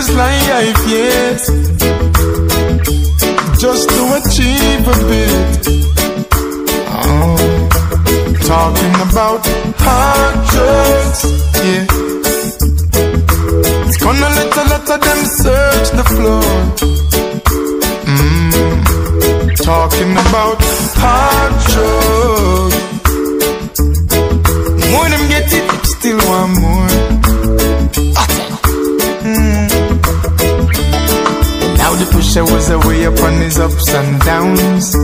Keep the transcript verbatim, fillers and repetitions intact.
dangerous life, yes, just to achieve a bit. Oh, talking about hard drugs, yeah. It's gonna let a lot of them search the floor. Mm. Talking about hard drugs. More them get it, still want more. Mm. Now the pusher was away upon his ups and downs.